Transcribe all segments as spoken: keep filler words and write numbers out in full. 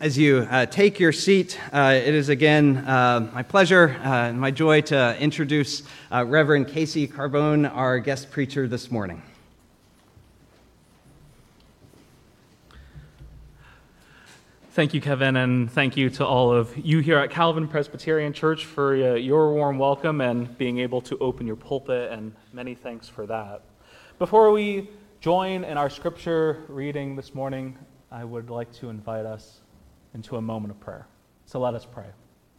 as you uh, take your seat, uh, it is again uh, my pleasure uh, and my joy to introduce uh, Reverend Casey Carbone, our guest preacher this morning. Thank you, Kevin, and thank you to all of you here at Calvin Presbyterian Church for uh, your warm welcome and being able to open your pulpit, and many thanks for that. Before we join in our scripture reading this morning, I would like to invite us into a moment of prayer. So let us pray.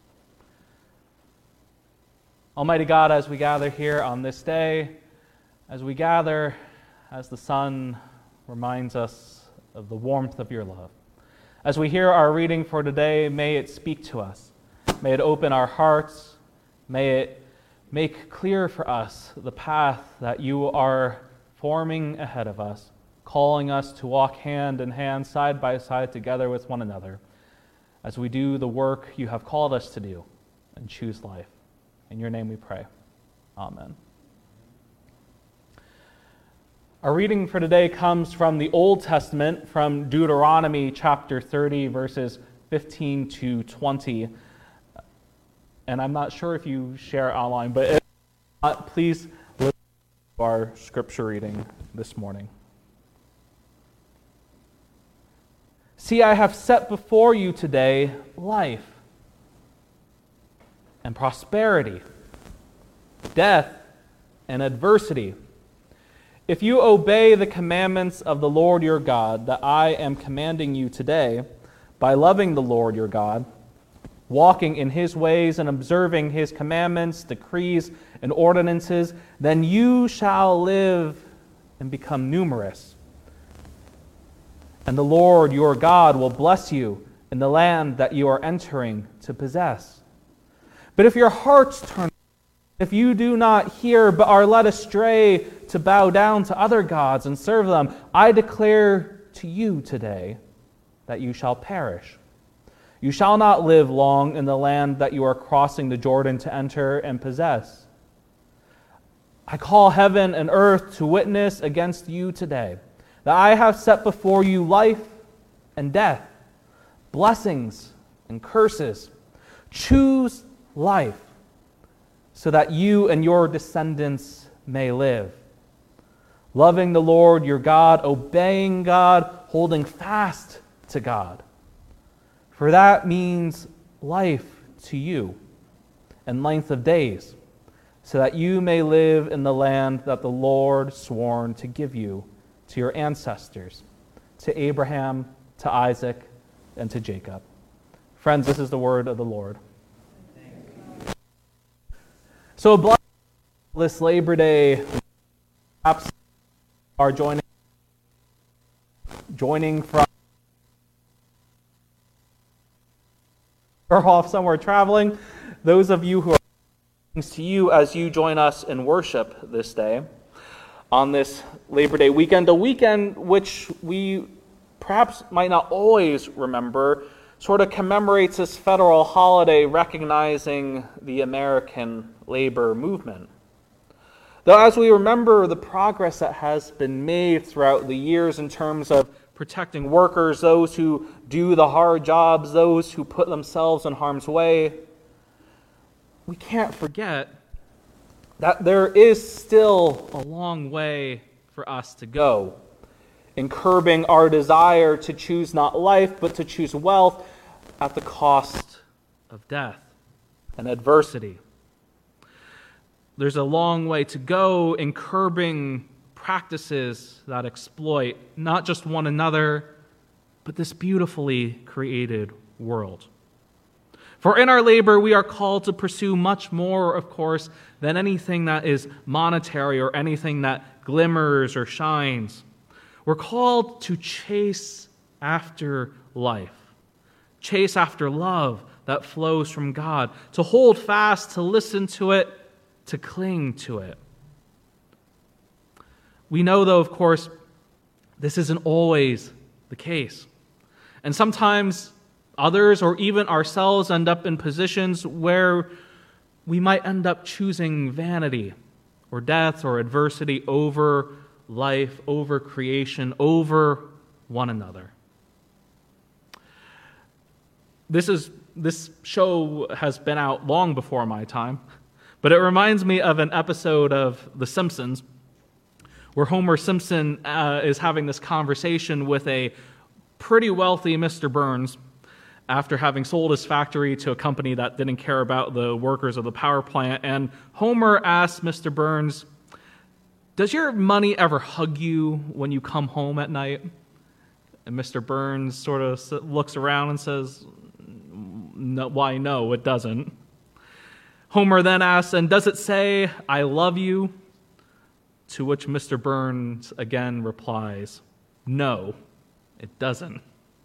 Almighty God, as we gather here on this day, as we gather, as the sun reminds us of the warmth of your love, as we hear our reading for today, may it speak to us. May it open our hearts. May it make clear for us the path that you are forming ahead of us, calling us to walk hand in hand, side by side, together with one another, as we do the work you have called us to do and choose life. In your name we pray. Amen. Our reading for today comes from the Old Testament, from Deuteronomy chapter thirty, verses fifteen to twenty. And I'm not sure if you share online, but if not, please listen to our scripture reading this morning. See, I have set before you today life and prosperity, death and adversity. If you obey the commandments of the Lord your God that I am commanding you today, by loving the Lord your God, walking in his ways and observing his commandments, decrees, and ordinances, then you shall live and become numerous. And the Lord your God will bless you in the land that you are entering to possess. But if your hearts turn, if you do not hear but are led astray to bow down to other gods and serve them, I declare to you today that you shall perish. You shall not live long in the land that you are crossing the Jordan to enter and possess. I call heaven and earth to witness against you today that I have set before you life and death, blessings and curses. Choose life, so that you and your descendants may live, loving the Lord your God, obeying God, holding fast to God. For that means life to you and length of days, so that you may live in the land that the Lord sworn to give you to your ancestors, to Abraham, to Isaac, and to Jacob. Friends, this is the word of the Lord. So, bless this Labor Day, perhaps are joining, joining from or off somewhere traveling. Those of you who are to you as you join us in worship this day, on this Labor Day weekend, a weekend which we perhaps might not always remember, sort of commemorates this federal holiday recognizing the American labor movement. Though as we remember the progress that has been made throughout the years in terms of protecting workers, those who do the hard jobs, those who put themselves in harm's way, we can't forget that there is still a long way for us to go in curbing our desire to choose not life, but to choose wealth at the cost of death and adversity. There's a long way to go in curbing practices that exploit not just one another, but this beautifully created world. For in our labor, we are called to pursue much more, of course, than anything that is monetary or anything that glimmers or shines. We're called to chase after life, chase after love that flows from God, to hold fast, to listen to it, to cling to it. We know, though, of course, this isn't always the case. And sometimes others, or even ourselves, end up in positions where we might end up choosing vanity or death or adversity over life, over creation, over one another. this is this show has been out long before my time, but it reminds me of an episode of The Simpsons where Homer Simpson uh, is having this conversation with a pretty wealthy Mister Burns after having sold his factory to a company that didn't care about the workers of the power plant. And Homer asks Mister Burns, "Does your money ever hug you when you come home at night?" And Mister Burns sort of looks around and says, no, why, no, it doesn't. Homer then asks, "And does it say, 'I love you'?" To which Mister Burns again replies, "No, it doesn't."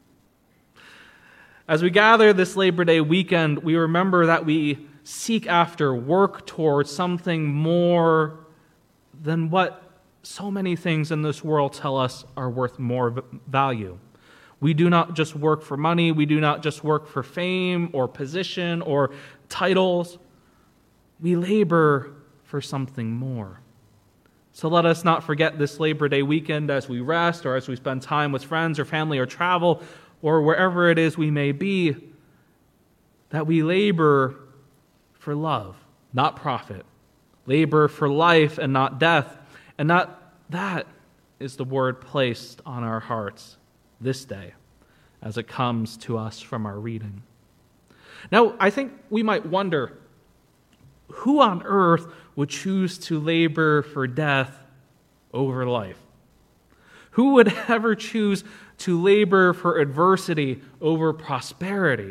As we gather this Labor Day weekend, we remember that we seek after, work towards something more than what so many things in this world tell us are worth more value. We do not just work for money. We do not just work for fame or position or titles. We labor for something more. So let us not forget this Labor Day weekend as we rest or as we spend time with friends or family or travel or wherever it is we may be, that we labor for love, not profit. Labor for life and not death. And that, that is the word placed on our hearts this day as it comes to us from our reading. Now, I think we might wonder, who on earth would choose to labor for death over life? Who would ever choose to labor for adversity over prosperity?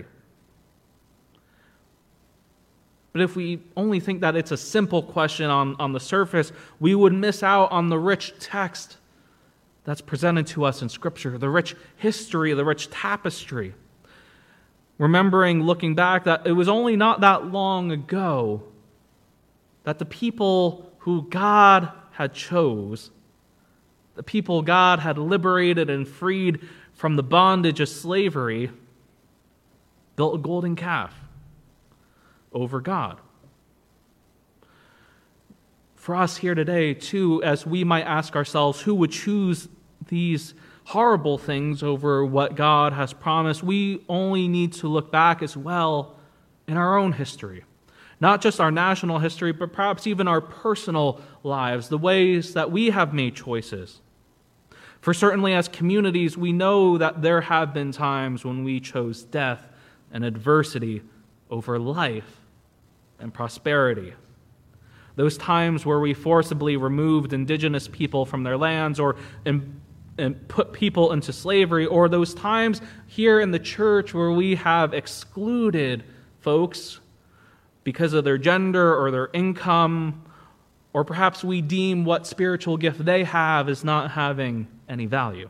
But if we only think that it's a simple question on, on the surface, we would miss out on the rich text that's presented to us in Scripture, the rich history, the rich tapestry. Remembering, looking back, that it was only not that long ago that the people who God had chose, the people God had liberated and freed from the bondage of slavery, built a golden calf over God. For us here today, too, as we might ask ourselves, who would choose these horrible things over what God has promised, we only need to look back as well in our own history. Not just our national history, but perhaps even our personal lives, the ways that we have made choices. For certainly as communities, we know that there have been times when we chose death and adversity over life and prosperity. Those times where we forcibly removed indigenous people from their lands or and, and put people into slavery, or those times here in the church where we have excluded folks because of their gender or their income, or perhaps we deem what spiritual gift they have as not having any value.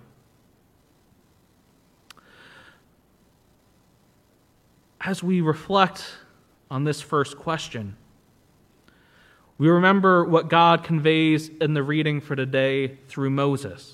As we reflect on this first question, we remember what God conveys in the reading for today through Moses.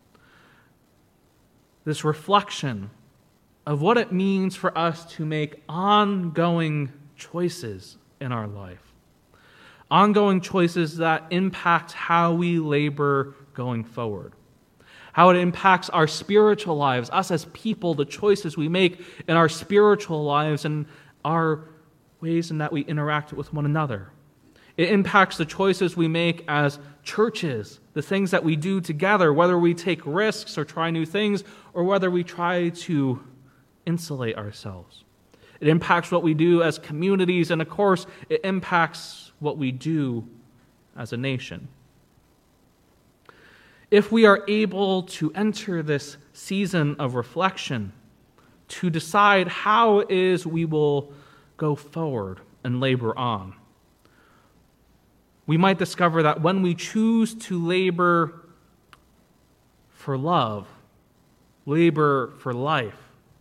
This reflection of what it means for us to make ongoing choices in our life. Ongoing choices that impact how we labor going forward. How it impacts our spiritual lives, us as people, the choices we make in our spiritual lives and our ways in that we interact with one another. It impacts the choices we make as churches, the things that we do together, whether we take risks or try new things, or whether we try to insulate ourselves. It impacts what we do as communities, and of course, it impacts what we do as a nation. If we are able to enter this season of reflection, to decide how it is we will go forward and labor on, we might discover that when we choose to labor for love, labor for life,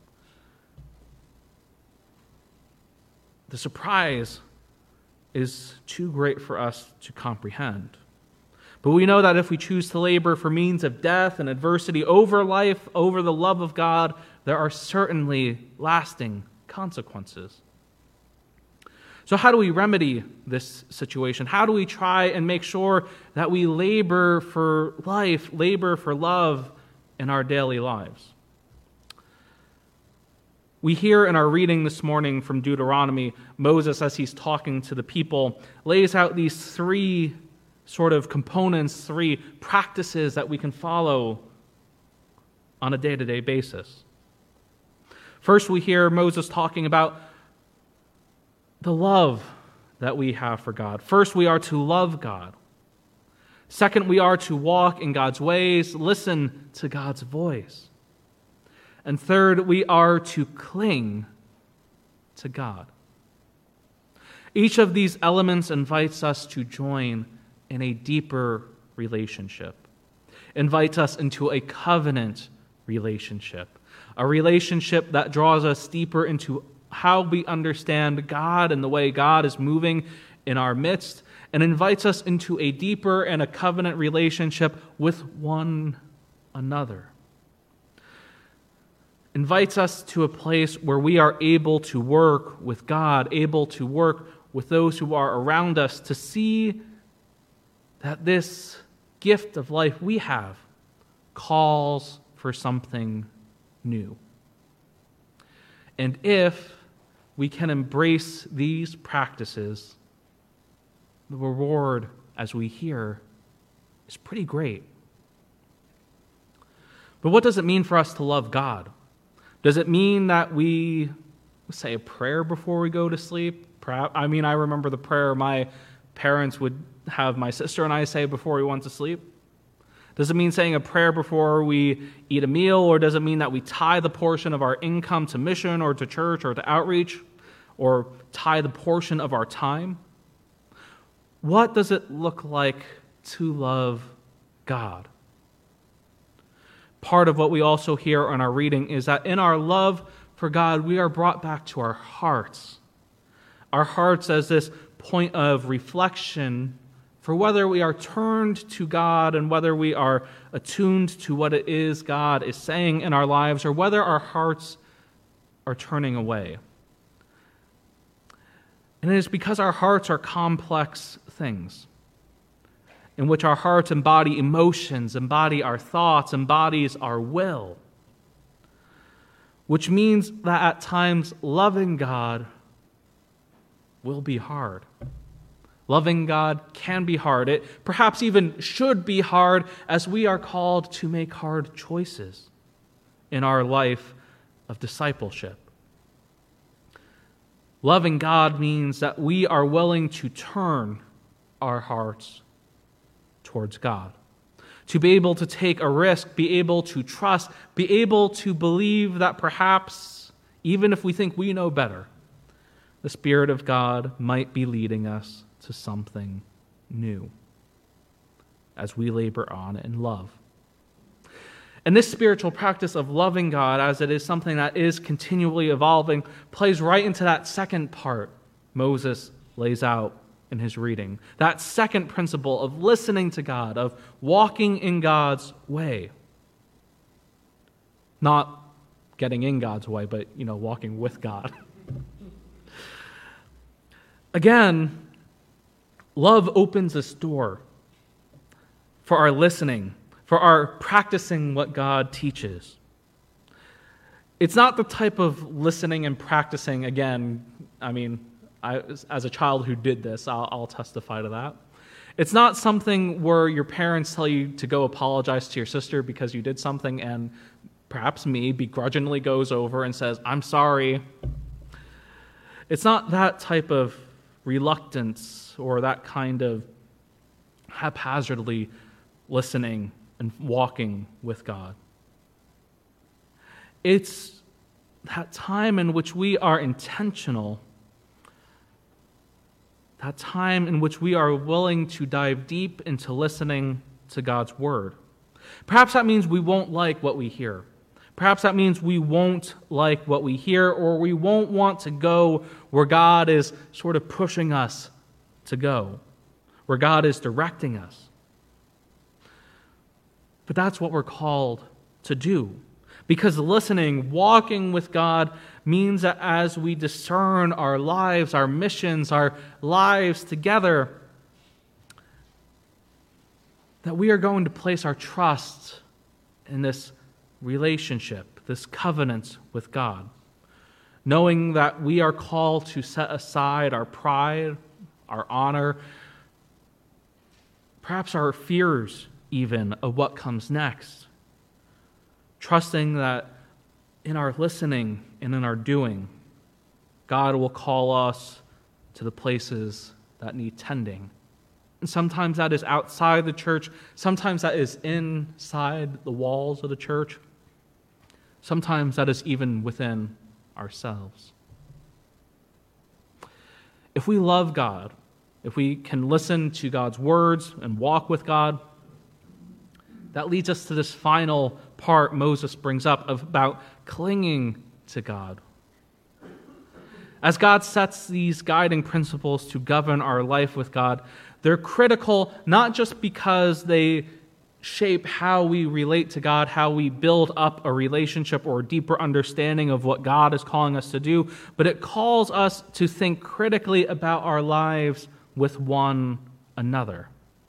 the surprise is too great for us to comprehend. But we know that if we choose to labor for means of death and adversity over life, over the love of God, there are certainly lasting consequences. So how do we remedy this situation? How do we try and make sure that we labor for life, labor for love in our daily lives? We hear in our reading this morning from Deuteronomy, Moses, as he's talking to the people, lays out these three sort of components, three practices that we can follow on a day-to-day basis. First, we hear Moses talking about the love that we have for God. First, we are to love God. Second, we are to walk in God's ways, listen to God's voice. And third, we are to cling to God. Each of these elements invites us to join in a deeper relationship, invites us into a covenant relationship, a relationship that draws us deeper into how we understand God and the way God is moving in our midst, and invites us into a deeper and a covenant relationship with one another. Invites us to a place where we are able to work with God, able to work with those who are around us, to see that this gift of life we have calls for something new. And if we can embrace these practices, the reward, as we hear, is pretty great. But what does it mean for us to love God? Does it mean that we say a prayer before we go to sleep? I mean, I remember the prayer my parents would have my sister and I say before we went to sleep. Does it mean saying a prayer before we eat a meal, or does it mean that we tithe a portion of our income to mission or to church or to outreach, or tithe a portion of our time? What does it look like to love God? Part of what we also hear in our reading is that in our love for God, we are brought back to our hearts. Our hearts as this point of reflection for whether we are turned to God and whether we are attuned to what it is God is saying in our lives, or whether our hearts are turning away. And it is because our hearts are complex things, in which our hearts embody emotions, embody our thoughts, embodies our will, which means that at times loving God will be hard. Loving God can be hard. It perhaps even should be hard, as we are called to make hard choices in our life of discipleship. Loving God means that we are willing to turn our hearts towards God, to be able to take a risk, be able to trust, be able to believe that perhaps, even if we think we know better, the Spirit of God might be leading us to something new as we labor on in love. And this spiritual practice of loving God, as it is something that is continually evolving, plays right into that second part Moses lays out in his reading. That second principle of listening to God, of walking in God's way. Not getting in God's way, but, you know, walking with God. Again, love opens this door for our listening, for our practicing what God teaches. It's not the type of listening and practicing, again, I mean, I, as a child who did this, I'll, I'll testify to that. It's not something where your parents tell you to go apologize to your sister because you did something, and perhaps me begrudgingly goes over and says, "I'm sorry." It's not that type of reluctance or that kind of haphazardly listening and walking with God. It's that time in which we are intentional, that time in which we are willing to dive deep into listening to God's word. Perhaps that means we won't like what we hear. Perhaps that means we won't like what we hear, or we won't want to go where God is sort of pushing us to go, where God is directing us. But that's what we're called to do. Because listening, walking with God, means that as we discern our lives, our missions, our lives together, that we are going to place our trust in this relationship, this covenant with God. knowing that we are called to set aside our pride, our honor, perhaps our fears even of what comes next, trusting that in our listening and in our doing, God will call us to the places that need tending. And sometimes that is outside the church. Sometimes that is inside the walls of the church. Sometimes that is even within ourselves. If we love God, if we can listen to God's words and walk with God, that leads us to this final part Moses brings up about clinging to God. As God sets these guiding principles to govern our life with God, they're critical not just because they shape how we relate to God, how we build up a relationship or a deeper understanding of what God is calling us to do, but it calls us to think critically about our lives with one another.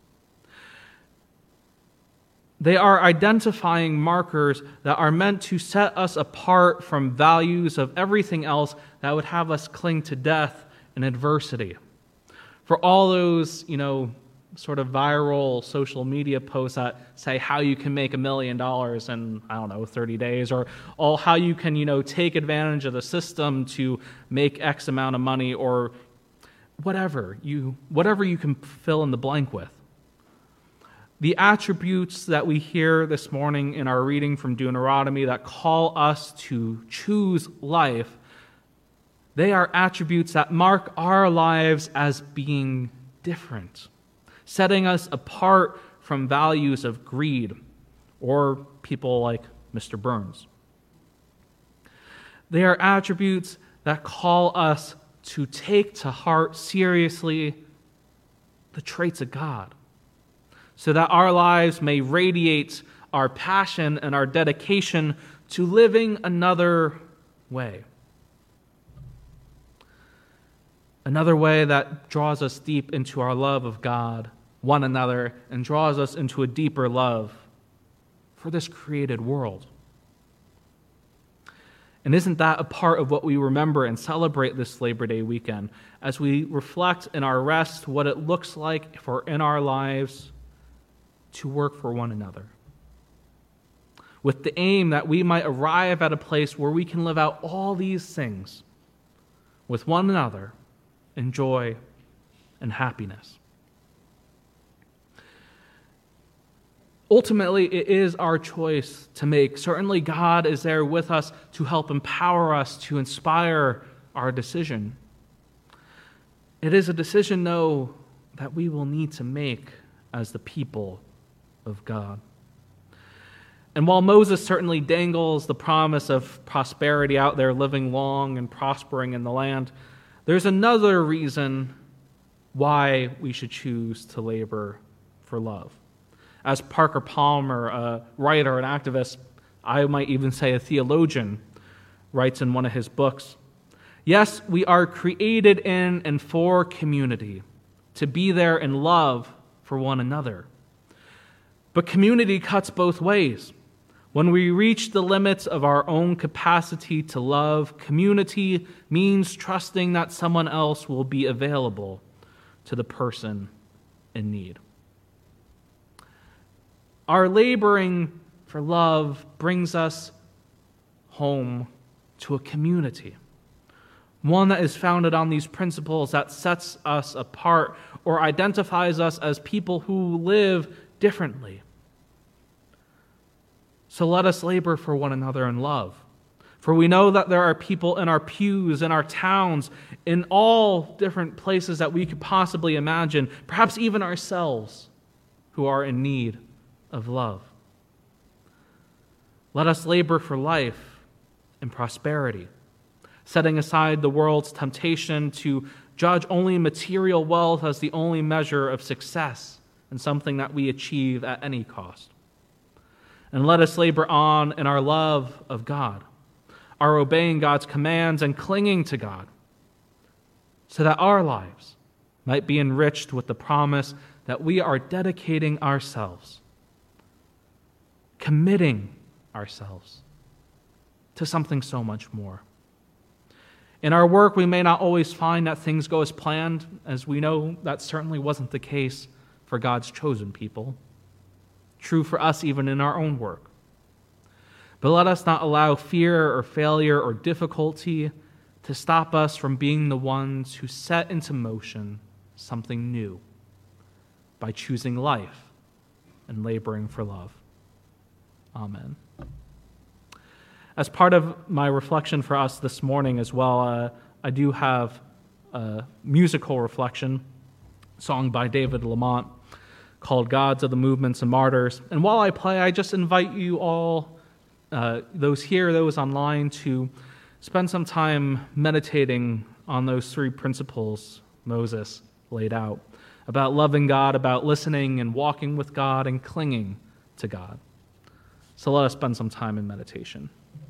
They are identifying markers that are meant to set us apart from values of everything else that would have us cling to death and adversity. For all those, you know, sort of viral social media posts that say how you can make a million dollars in, I don't know, thirty days, or all how you can, you know, take advantage of the system to make X amount of money, or whatever you, whatever you can fill in the blank with. The attributes that we hear this morning in our reading from Deuteronomy that call us to choose life, they are attributes that mark our lives as being different, setting us apart from values of greed or people like Mister Burns. They are attributes that call us to take to heart seriously the traits of God, so that our lives may radiate our passion and our dedication to living another way. Another way that draws us deep into our love of God, one another, and draws us into a deeper love for this created world. And isn't that a part of what we remember and celebrate this Labor Day weekend as we reflect in our rest what it looks like for in our lives to work for one another, with the aim that we might arrive at a place where we can live out all these things with one another in joy and happiness. Ultimately, it is our choice to make. Certainly, God is there with us to help empower us, to inspire our decision. It is a decision, though, that we will need to make as the people of God. And while Moses certainly dangles the promise of prosperity out there, living long and prospering in the land, there's another reason why we should choose to labor for love. As Parker Palmer, a writer and activist, I might even say a theologian, writes in one of his books, yes, we are created in and for community, to be there in love for one another. But community cuts both ways. When we reach the limits of our own capacity to love, community means trusting that someone else will be available to the person in need. Our laboring for love brings us home to a community, one that is founded on these principles, that sets us apart or identifies us as people who live differently. So let us labor for one another in love. For we know that there are people in our pews, in our towns, in all different places that we could possibly imagine, perhaps even ourselves, who are in need of love. Let us labor for life and prosperity, setting aside the world's temptation to judge only material wealth as the only measure of success and something that we achieve at any cost. And let us labor on in our love of God, our obeying God's commands and clinging to God, so that our lives might be enriched with the promise that we are dedicating ourselves, committing ourselves to something so much more. In our work, we may not always find that things go as planned, as we know that certainly wasn't the case for God's chosen people. True for us even in our own work. But let us not allow fear or failure or difficulty to stop us from being the ones who set into motion something new by choosing life and laboring for love. Amen. As part of my reflection for us this morning as well, uh, I do have a musical reflection, song by David Lamont, called Gods of the Movements and Martyrs. And while I play, I just invite you all, uh, those here, those online, to spend some time meditating on those three principles Moses laid out, about loving God, about listening and walking with God, and clinging to God. So let us spend some time in meditation.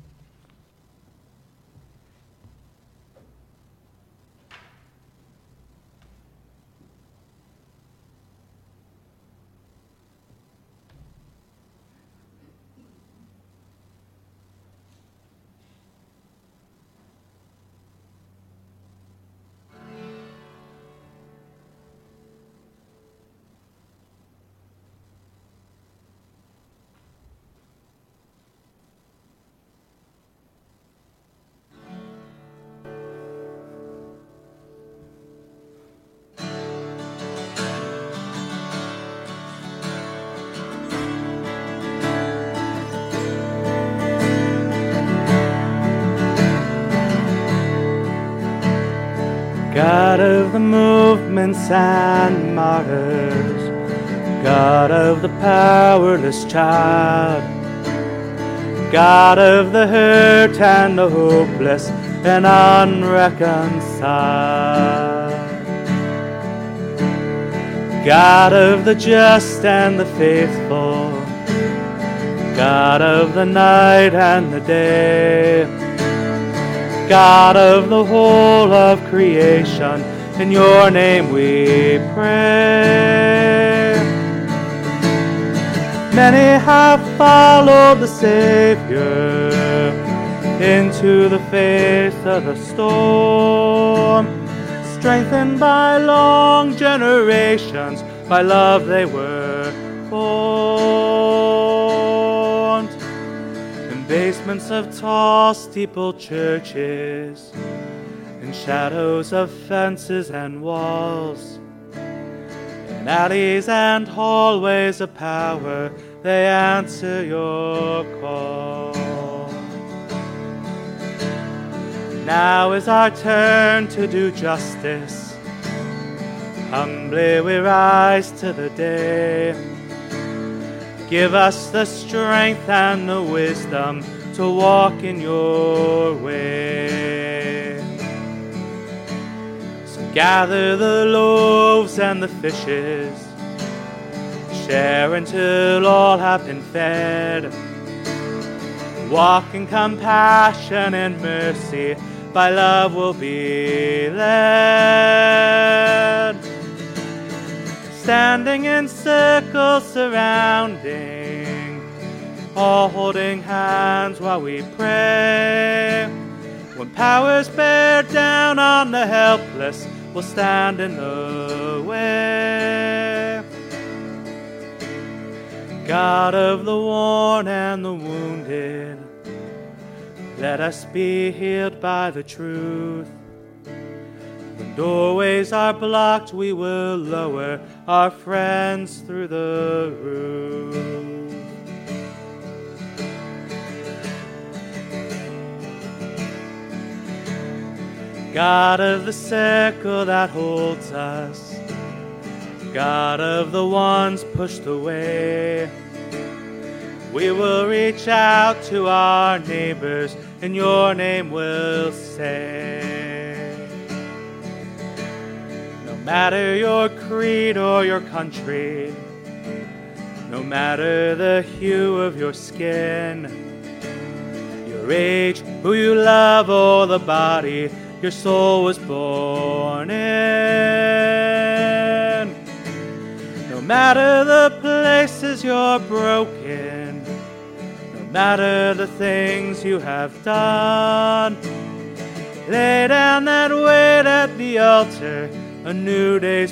God of the movements and martyrs, God of the powerless child, God of the hurt and the hopeless and unreconciled, God of the just and the faithful, God of the night and the day, God of the whole of creation, in your name we pray. Many have followed the Savior into the face of the storm, strengthened by long generations, by love they were formed. In basements of tall steepled churches, in shadows of fences and walls, in alleys and hallways of power, they answer your call. Now is our turn to do justice. Humbly we rise to the day. Give us the strength and the wisdom to walk in your way. So gather the loaves and the fishes, share until all have been fed. Walk in compassion and mercy, by love will be led. Standing in circles surrounding, all holding hands while we pray. When powers bear down on the helpless, we'll stand in the way. God of the worn and the wounded, let us be healed by the truth. When doorways are blocked, we will lower our friends through the roof. God of the circle that holds us, God of the ones pushed away, we will reach out to our neighbors, in your name we'll say. No matter your creed or your country, no matter the hue of your skin, your age, who you love, or the body your soul was born in. No matter the places you're broken, no matter the things you have done, Lay down that weight at the altar, a new day's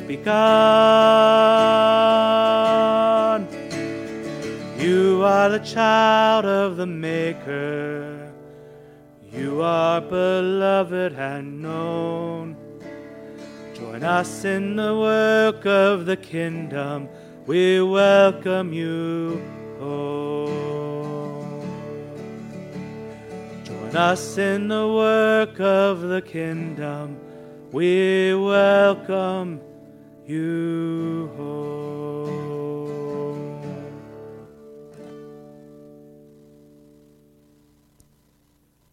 begun. You are the child of the Maker. You are beloved and known. Join us in the work of the kingdom. We welcome you home. Join us in the work of the kingdom. We welcome you home.